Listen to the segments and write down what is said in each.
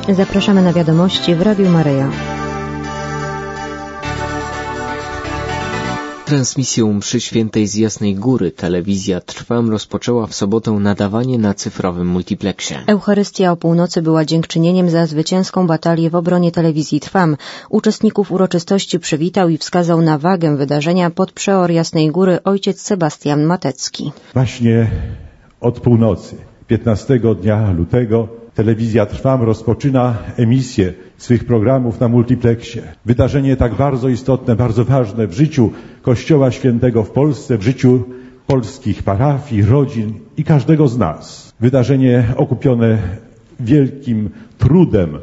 Zapraszamy na wiadomości w Radiu Maryja. Transmisją mszy świętej z Jasnej Góry telewizja Trwam rozpoczęła w sobotę nadawanie na cyfrowym multiplexie. Eucharystia o północy była dziękczynieniem za zwycięską batalię w obronie telewizji Trwam. Uczestników uroczystości przywitał i wskazał na wagę wydarzenia podprzeor Jasnej Góry ojciec Sebastian Matecki. Właśnie od północy, 15 dnia lutego, telewizja Trwam rozpoczyna emisję swych programów na multiplexie. Wydarzenie tak bardzo istotne, bardzo ważne w życiu Kościoła Świętego w Polsce, w życiu polskich parafii, rodzin i każdego z nas. Wydarzenie okupione wielkim trudem,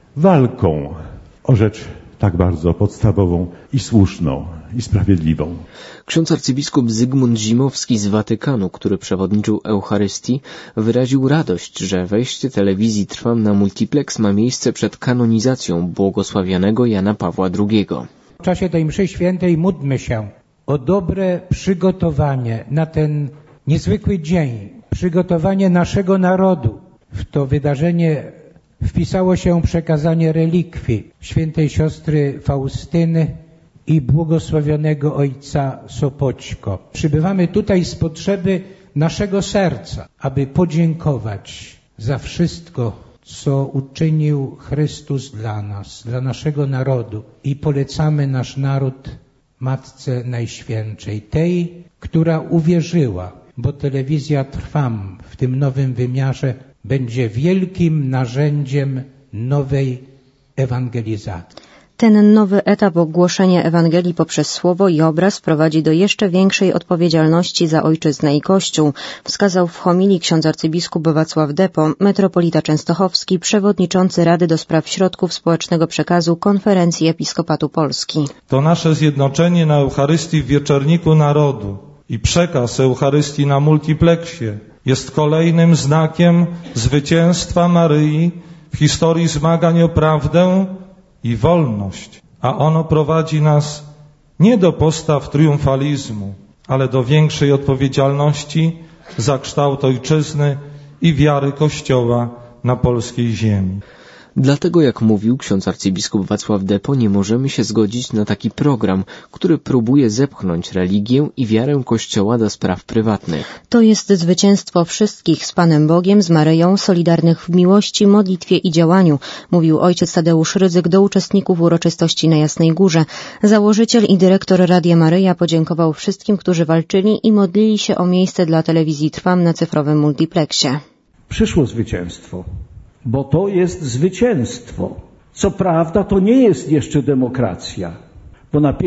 walką o rzecz tak bardzo podstawową i słuszną i sprawiedliwą. Ksiądz arcybiskup Zygmunt Zimowski z Watykanu, który przewodniczył Eucharystii, wyraził radość, że wejście telewizji Trwam na multiplex ma miejsce przed kanonizacją błogosławionego Jana Pawła II. W czasie tej mszy świętej módlmy się o dobre przygotowanie na ten niezwykły dzień, przygotowanie naszego narodu. W to wydarzenie wpisało się przekazanie relikwii świętej siostry Faustyny i błogosławionego ojca Sopoćko. Przybywamy tutaj z potrzeby naszego serca, aby podziękować za wszystko, co uczynił Chrystus dla nas, dla naszego narodu. I polecamy nasz naród Matce Najświętszej, tej, która uwierzyła, bo telewizja Trwam w tym nowym wymiarze będzie wielkim narzędziem nowej ewangelizacji. Ten nowy etap ogłoszenia Ewangelii poprzez słowo i obraz prowadzi do jeszcze większej odpowiedzialności za ojczyznę i Kościół, wskazał w homilii ksiądz arcybiskup Wacław Depo, metropolita częstochowski, przewodniczący Rady do Spraw Środków Społecznego Przekazu Konferencji Episkopatu Polski. To nasze zjednoczenie na Eucharystii w Wieczorniku Narodu i przekaz Eucharystii na multiplexie jest kolejnym znakiem zwycięstwa Maryi w historii zmagań o prawdę i wolność, a ono prowadzi nas nie do postaw triumfalizmu, ale do większej odpowiedzialności za kształt ojczyzny i wiary Kościoła na polskiej ziemi. Dlatego, jak mówił ksiądz arcybiskup Wacław Depo, nie możemy się zgodzić na taki program, który próbuje zepchnąć religię i wiarę Kościoła do spraw prywatnych. To jest zwycięstwo wszystkich z Panem Bogiem, z Maryją, solidarnych w miłości, modlitwie i działaniu, mówił ojciec Tadeusz Rydzyk do uczestników uroczystości na Jasnej Górze. Założyciel i dyrektor Radia Maryja podziękował wszystkim, którzy walczyli i modlili się o miejsce dla telewizji Trwam na cyfrowym multiplexie. Przyszło zwycięstwo. Bo to jest zwycięstwo. Co prawda to nie jest jeszcze demokracja, bo na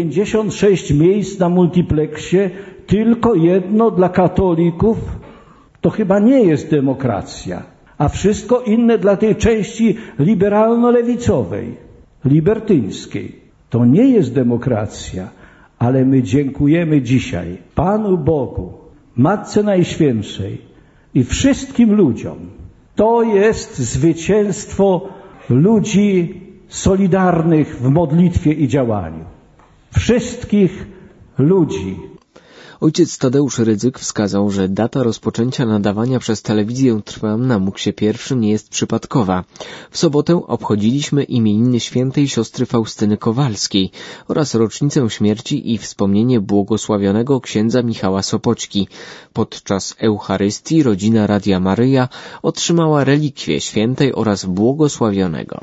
56 miejsc na multiplexie tylko jedno dla katolików to chyba nie jest demokracja, a wszystko inne dla tej części liberalno-lewicowej, libertyńskiej. To nie jest demokracja, ale my dziękujemy dzisiaj Panu Bogu, Matce Najświętszej i wszystkim ludziom. To jest zwycięstwo ludzi solidarnych w modlitwie i działaniu. Wszystkich ludzi. Ojciec Tadeusz Rydzyk wskazał, że data rozpoczęcia nadawania przez telewizję Trwam na Muksie I nie jest przypadkowa. W sobotę obchodziliśmy imieniny świętej siostry Faustyny Kowalskiej oraz rocznicę śmierci i wspomnienie błogosławionego księdza Michała Sopoćki. Podczas Eucharystii rodzina Radia Maryja otrzymała relikwie świętej oraz błogosławionego.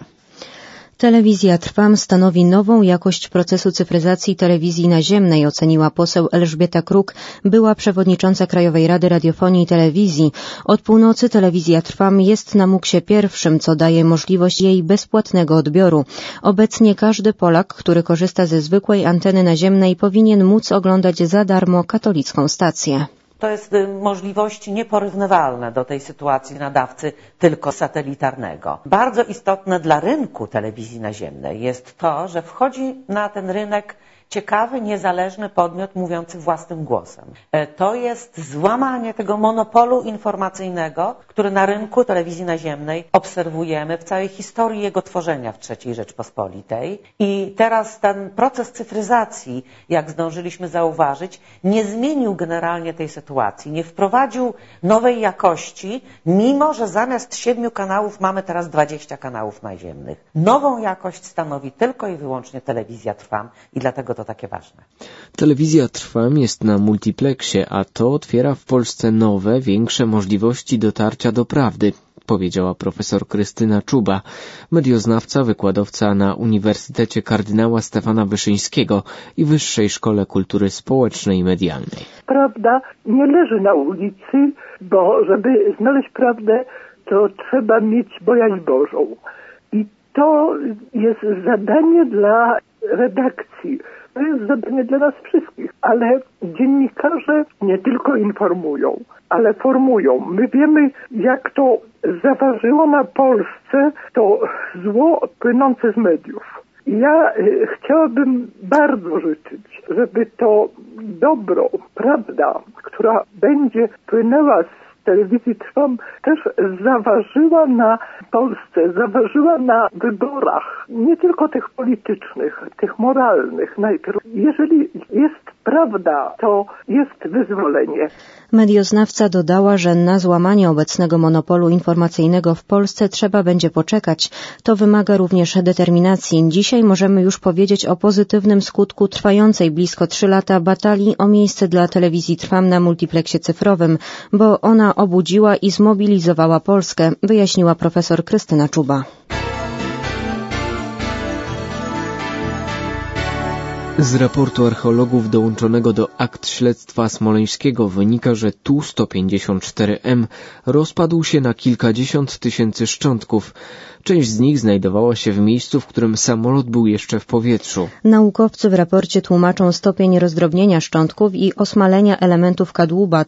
Telewizja Trwam stanowi nową jakość procesu cyfryzacji telewizji naziemnej, oceniła poseł Elżbieta Kruk, była przewodnicząca Krajowej Rady Radiofonii i Telewizji. Od północy telewizja Trwam jest na Muksie I, co daje możliwość jej bezpłatnego odbioru. Obecnie każdy Polak, który korzysta ze zwykłej anteny naziemnej, powinien móc oglądać za darmo katolicką stację. To jest możliwości nieporównywalne do tej sytuacji nadawcy tylko satelitarnego. Bardzo istotne dla rynku telewizji naziemnej jest to, że wchodzi na ten rynek ciekawy, niezależny podmiot mówiący własnym głosem. To jest złamanie tego monopolu informacyjnego, który na rynku telewizji naziemnej obserwujemy w całej historii jego tworzenia w III Rzeczpospolitej. I teraz ten proces cyfryzacji, jak zdążyliśmy zauważyć, nie zmienił generalnie tej sytuacji, nie wprowadził nowej jakości, mimo że zamiast 7 kanałów mamy teraz 20 kanałów naziemnych. Nową jakość stanowi tylko i wyłącznie telewizja Trwam i dlatego to takie ważne. Telewizja Trwam jest na multiplexie, a to otwiera w Polsce nowe, większe możliwości dotarcia do prawdy, powiedziała profesor Krystyna Czuba, medioznawca, wykładowca na Uniwersytecie Kardynała Stefana Wyszyńskiego i Wyższej Szkole Kultury Społecznej i Medialnej. Prawda nie leży na ulicy, bo żeby znaleźć prawdę, to trzeba mieć bojaźń Bożą. I to jest zadanie dla redakcji. To jest zadanie dla nas wszystkich, ale dziennikarze nie tylko informują, ale formują. My wiemy, jak to zaważyło na Polsce to zło płynące z mediów. Ja chciałabym bardzo życzyć, żeby to dobro, prawda, która będzie płynęła z telewizji Trwam, też zaważyła na Polsce, zaważyła na wyborach, nie tylko tych politycznych, tych moralnych najpierw. Jeżeli jest prawda, to jest wyzwolenie. Medioznawca dodała, że na złamanie obecnego monopolu informacyjnego w Polsce trzeba będzie poczekać. To wymaga również determinacji. Dzisiaj możemy już powiedzieć o pozytywnym skutku trwającej blisko 3 lata batalii o miejsce dla telewizji Trwam na multipleksie cyfrowym, bo ona obudziła i zmobilizowała Polskę, wyjaśniła profesor Krystyna Czuba. Z raportu archeologów dołączonego do akt śledztwa smoleńskiego wynika, że Tu-154M rozpadł się na kilkadziesiąt tysięcy szczątków. Część z nich znajdowała się w miejscu, w którym samolot był jeszcze w powietrzu. Naukowcy w raporcie tłumaczą stopień rozdrobnienia szczątków i osmalenia elementów kadłuba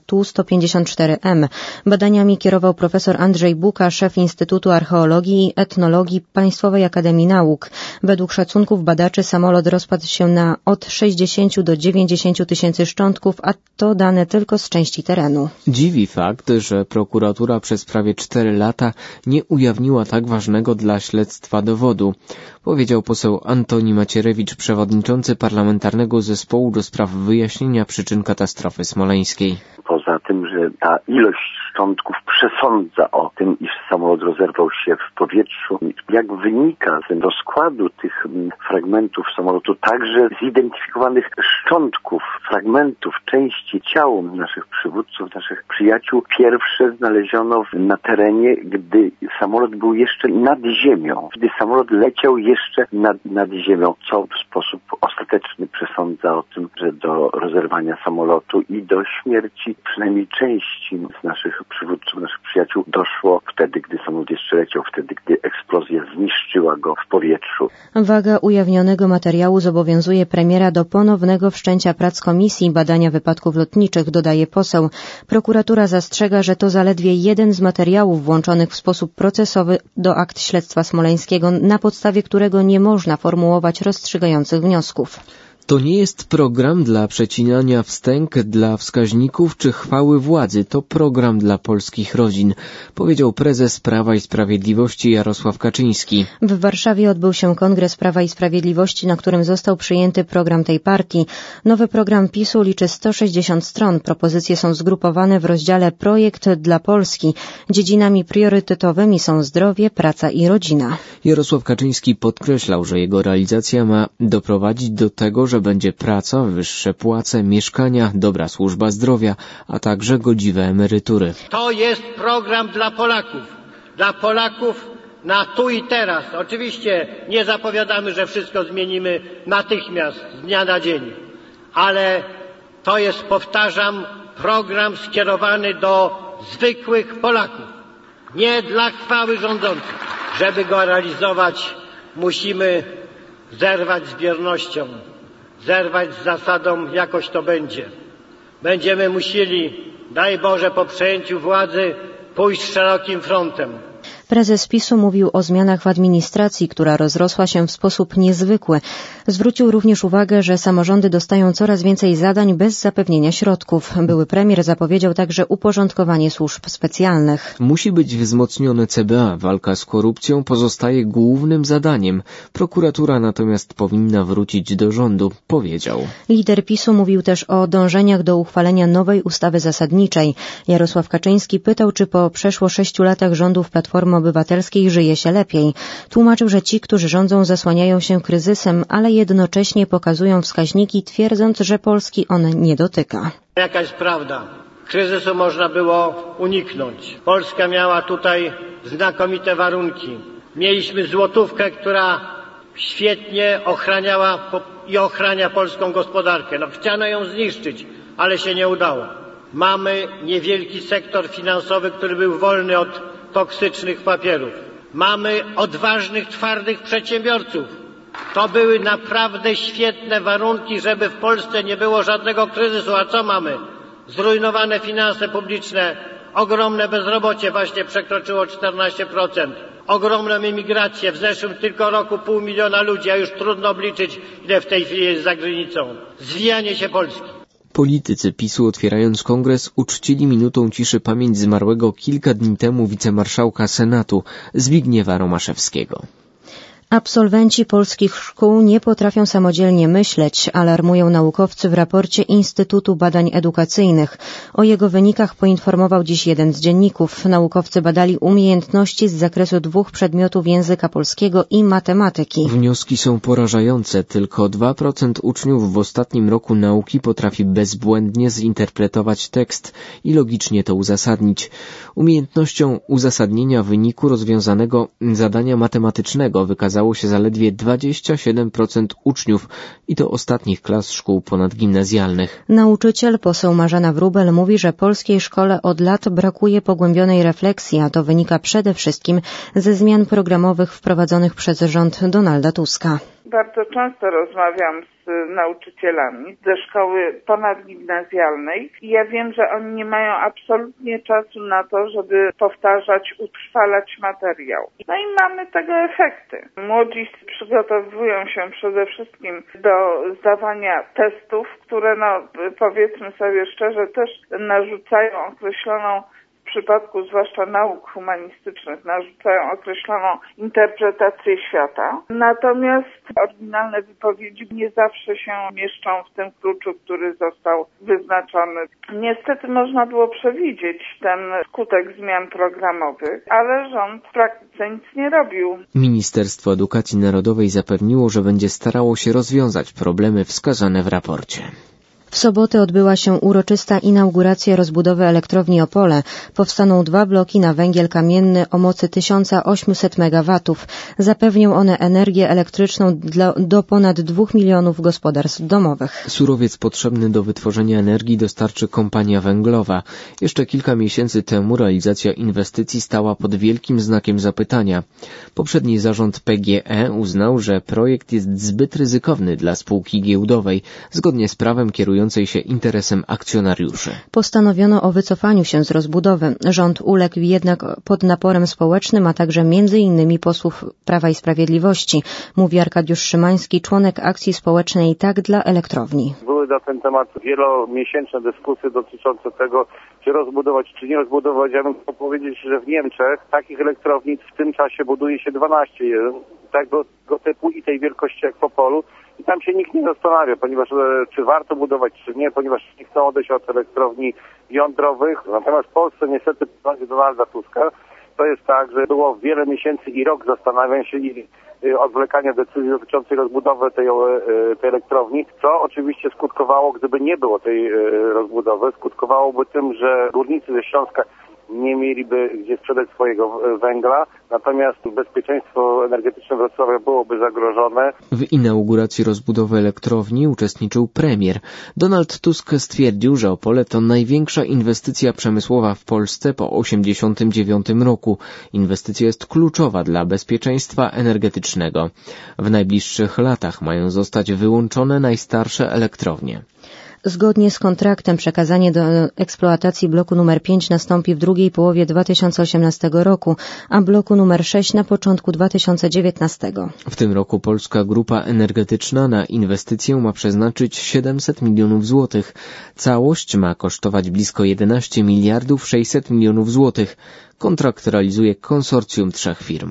Tu-154M. Badaniami kierował profesor Andrzej Buka, szef Instytutu Archeologii i Etnologii Państwowej Akademii Nauk. Według szacunków badaczy samolot rozpadł się na od 60 do 90 tysięcy szczątków, a to dane tylko z części terenu. Dziwi fakt, że prokuratura przez prawie 4 lata nie ujawniła tak ważnego dla śledztwa dowodu, powiedział poseł Antoni Macierewicz, przewodniczący Parlamentarnego Zespołu do spraw wyjaśnienia przyczyn katastrofy smoleńskiej. Poza tym, że ta ilość szczątków przesądza o tym, iż samolot rozerwał się w powietrzu. Jak wynika z rozkładu tych fragmentów samolotu, także zidentyfikowanych szczątków, fragmentów, części ciał naszych przywódców, naszych przyjaciół, pierwsze znaleziono na terenie, gdy samolot był jeszcze nad ziemią. Gdy samolot leciał jeszcze nad ziemią, co w sposób ostateczny przesądza o tym, że do rozerwania samolotu i do śmierci przynajmniej części z naszych przywódców, naszych przyjaciół doszło wtedy, gdy samolot jeszcze leciał, wtedy, gdy eksplozja zniszczyła go w powietrzu. Waga ujawnionego materiału zobowiązuje premiera do ponownego wszczęcia prac Komisji Badania Wypadków Lotniczych, dodaje poseł. Prokuratura zastrzega, że to zaledwie jeden z materiałów włączonych w sposób procesowy do akt śledztwa smoleńskiego, na podstawie którego nie można formułować rozstrzygających wniosków. To nie jest program dla przecinania wstęg dla wskaźników czy chwały władzy. To program dla polskich rodzin, powiedział prezes Prawa i Sprawiedliwości Jarosław Kaczyński. W Warszawie odbył się Kongres Prawa i Sprawiedliwości, na którym został przyjęty program tej partii. Nowy program PiS-u liczy 160 stron. Propozycje są zgrupowane w rozdziale Projekt dla Polski. Dziedzinami priorytetowymi są zdrowie, praca i rodzina. Jarosław Kaczyński podkreślał, że jego realizacja ma doprowadzić do tego, że będzie praca, wyższe płace, mieszkania, dobra służba zdrowia, a także godziwe emerytury. To jest program dla Polaków na tu i teraz. Oczywiście nie zapowiadamy, że wszystko zmienimy natychmiast, z dnia na dzień, ale to jest, powtarzam, program skierowany do zwykłych Polaków, nie dla chwały rządzących. Żeby go realizować, musimy zerwać z biernością, zerwać z zasadą jakoś to będzie. Będziemy musieli, daj Boże, po przejęciu władzy pójść szerokim frontem. Prezes PiS-u mówił o zmianach w administracji, która rozrosła się w sposób niezwykły. Zwrócił również uwagę, że samorządy dostają coraz więcej zadań bez zapewnienia środków. Były premier zapowiedział także uporządkowanie służb specjalnych. Musi być wzmocnione CBA. Walka z korupcją pozostaje głównym zadaniem. Prokuratura natomiast powinna wrócić do rządu, powiedział. Lider PiS-u mówił też o dążeniach do uchwalenia nowej ustawy zasadniczej. Jarosław Kaczyński pytał, czy po przeszło 6 latach rządów Platformy Obywatelskiej żyje się lepiej. Tłumaczył, że ci, którzy rządzą, zasłaniają się kryzysem, ale jednocześnie pokazują wskaźniki, twierdząc, że Polski on nie dotyka. Jakaś prawda. Kryzysu można było uniknąć. Polska miała tutaj znakomite warunki. Mieliśmy złotówkę, która świetnie ochraniała i ochrania polską gospodarkę. Chciano ją zniszczyć, ale się nie udało. Mamy niewielki sektor finansowy, który był wolny od toksycznych papierów. Mamy odważnych, twardych przedsiębiorców. To były naprawdę świetne warunki, żeby w Polsce nie było żadnego kryzysu. A co mamy? Zrujnowane finanse publiczne, ogromne bezrobocie, właśnie przekroczyło 14%. Ogromną emigrację, w zeszłym tylko roku 500 000 ludzi, a już trudno obliczyć, ile w tej chwili jest za granicą. Zwijanie się Polski. Politycy PiS-u, otwierając kongres, uczcili minutą ciszy pamięć zmarłego kilka dni temu wicemarszałka Senatu Zbigniewa Romaszewskiego. Absolwenci polskich szkół nie potrafią samodzielnie myśleć, alarmują naukowcy w raporcie Instytutu Badań Edukacyjnych. O jego wynikach poinformował dziś jeden z dzienników. Naukowcy badali umiejętności z zakresu 2 przedmiotów języka polskiego i matematyki. Wnioski są porażające. Tylko 2% uczniów w ostatnim roku nauki potrafi bezbłędnie zinterpretować tekst i logicznie to uzasadnić. Umiejętnością uzasadnienia wyniku rozwiązanego zadania matematycznego wykazało się zaledwie 27% uczniów i to ostatnich klas szkół ponadgimnazjalnych. Nauczyciel, poseł Marzena Wróbel, mówi, że polskiej szkole od lat brakuje pogłębionej refleksji, a to wynika przede wszystkim ze zmian programowych wprowadzonych przez rząd Donalda Tuska. Bardzo często rozmawiam z nauczycielami ze szkoły ponadgimnazjalnej i ja wiem, że oni nie mają absolutnie czasu na to, żeby powtarzać, utrwalać materiał. No i mamy tego efekty. Młodzi przygotowują się przede wszystkim do zdawania testów, które powiedzmy sobie szczerze też narzucają określoną, w przypadku zwłaszcza nauk humanistycznych, narzucają określoną interpretację świata. Natomiast oryginalne wypowiedzi nie zawsze się mieszczą w tym kluczu, który został wyznaczony. Niestety można było przewidzieć ten skutek zmian programowych, ale rząd w praktyce nic nie robił. Ministerstwo Edukacji Narodowej zapewniło, że będzie starało się rozwiązać problemy wskazane w raporcie. W sobotę odbyła się uroczysta inauguracja rozbudowy elektrowni Opole. Powstaną 2 bloki na węgiel kamienny o mocy 1800 MW. Zapewnią one energię elektryczną do ponad 2 milionów gospodarstw domowych. Surowiec potrzebny do wytworzenia energii dostarczy kompania węglowa. Jeszcze kilka miesięcy temu realizacja inwestycji stała pod wielkim znakiem zapytania. Poprzedni zarząd PGE uznał, że projekt jest zbyt ryzykowny dla spółki giełdowej. Zgodnie z prawem kierującej się interesem akcjonariuszy. Postanowiono o wycofaniu się z rozbudowy. Rząd uległ jednak pod naporem społecznym, a także m.in. posłów Prawa i Sprawiedliwości, mówi Arkadiusz Szymański, członek akcji społecznej Tak dla elektrowni. Były na ten temat wielomiesięczne dyskusje dotyczące tego, czy rozbudować, czy nie rozbudować. Ja bym chciał powiedzieć, że w Niemczech takich elektrowni w tym czasie buduje się 12, tego typu i tej wielkości jak w Opolu. I tam się nikt nie zastanawia, ponieważ czy warto budować, czy nie, ponieważ nie chcą odejść od elektrowni jądrowych. Natomiast w Polsce niestety w rządzie Donalda Tuska to jest tak, że było wiele miesięcy i rok zastanawiań się i odwlekania decyzji dotyczącej rozbudowy tej elektrowni, co oczywiście skutkowało, gdyby nie było tej rozbudowy, skutkowałoby tym, że górnicy ze Śląska nie mieliby gdzie sprzedać swojego węgla, natomiast bezpieczeństwo energetyczne Wrocławia byłoby zagrożone. W inauguracji rozbudowy elektrowni uczestniczył premier. Donald Tusk stwierdził, że Opole to największa inwestycja przemysłowa w Polsce po 1989 roku. Inwestycja jest kluczowa dla bezpieczeństwa energetycznego. W najbliższych latach mają zostać wyłączone najstarsze elektrownie. Zgodnie z kontraktem przekazanie do eksploatacji bloku nr 5 nastąpi w drugiej połowie 2018 roku, a bloku nr 6 na początku 2019. W tym roku Polska Grupa Energetyczna na inwestycję ma przeznaczyć 700 milionów złotych. Całość ma kosztować blisko 11 miliardów 600 milionów złotych. Kontrakt realizuje konsorcjum 3 firm.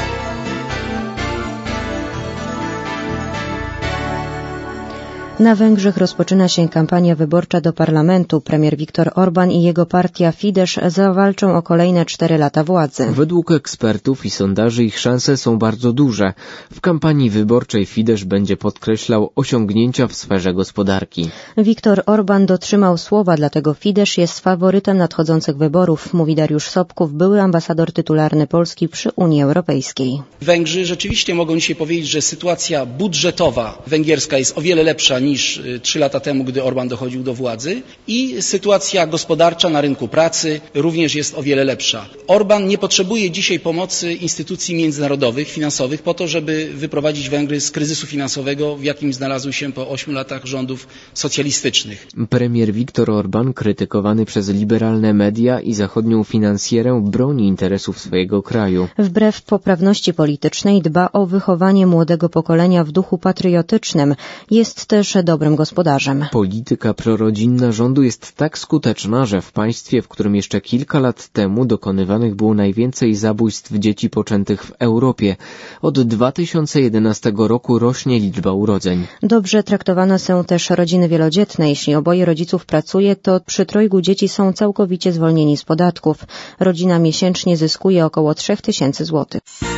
Na Węgrzech rozpoczyna się kampania wyborcza do parlamentu. Premier Viktor Orbán i jego partia Fidesz zawalczą o kolejne 4 lata władzy. Według ekspertów i sondaży ich szanse są bardzo duże. W kampanii wyborczej Fidesz będzie podkreślał osiągnięcia w sferze gospodarki. Viktor Orbán dotrzymał słowa, dlatego Fidesz jest faworytem nadchodzących wyborów, mówi Dariusz Sobków, były ambasador tytularny Polski przy Unii Europejskiej. Węgrzy rzeczywiście mogą dzisiaj powiedzieć, że sytuacja budżetowa węgierska jest o wiele lepsza niż 3 lata temu, gdy Orbán dochodził do władzy, i sytuacja gospodarcza na rynku pracy również jest o wiele lepsza. Orbán nie potrzebuje dzisiaj pomocy instytucji międzynarodowych, finansowych po to, żeby wyprowadzić Węgry z kryzysu finansowego, w jakim znalazły się po 8 latach rządów socjalistycznych. Premier Viktor Orbán, krytykowany przez liberalne media i zachodnią finansjerę, broni interesów swojego kraju. Wbrew poprawności politycznej dba o wychowanie młodego pokolenia w duchu patriotycznym. Jest też dobrym gospodarzem. Polityka prorodzinna rządu jest tak skuteczna, że w państwie, w którym jeszcze kilka lat temu dokonywanych było najwięcej zabójstw dzieci poczętych w Europie, od 2011 roku rośnie liczba urodzeń. Dobrze traktowane są też rodziny wielodzietne. Jeśli oboje rodziców pracuje, to przy 3 dzieci są całkowicie zwolnieni z podatków. Rodzina miesięcznie zyskuje około 3000 zł.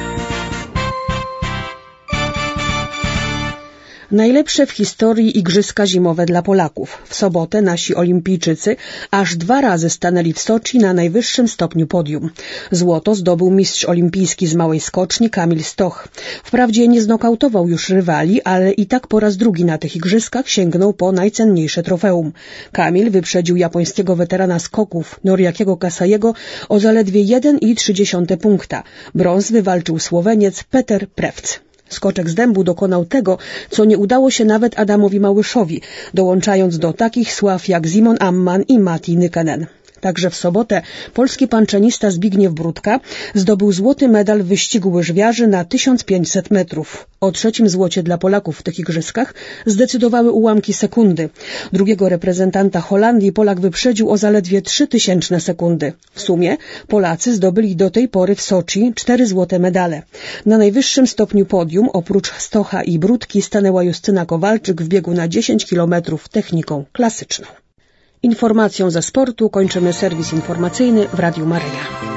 Najlepsze w historii igrzyska zimowe dla Polaków. W sobotę nasi olimpijczycy aż 2 razy stanęli w Soczi na najwyższym stopniu podium. Złoto zdobył mistrz olimpijski z małej skoczni Kamil Stoch. Wprawdzie nie znokautował już rywali, ale i tak po raz drugi na tych igrzyskach sięgnął po najcenniejsze trofeum. Kamil wyprzedził japońskiego weterana skoków Noriakiego Kasajego o zaledwie 1,3 punkta. Brąz wywalczył Słoweniec Peter Prevc. Skoczek z dębu dokonał tego, co nie udało się nawet Adamowi Małyszowi, dołączając do takich sław jak Simon Amman i Matti Nykänen. Także w sobotę polski panczenista Zbigniew Brudka zdobył złoty medal w wyścigu łyżwiarzy na 1500 metrów. O 3. złocie dla Polaków w tych igrzyskach zdecydowały ułamki sekundy. Drugiego reprezentanta Holandii Polak wyprzedził o zaledwie 0,003 sekundy. W sumie Polacy zdobyli do tej pory w Soczi 4 złote medale. Na najwyższym stopniu podium oprócz Stocha i Brudki stanęła Justyna Kowalczyk w biegu na 10 km techniką klasyczną. Informacją ze sportu kończymy serwis informacyjny w Radiu Maryja.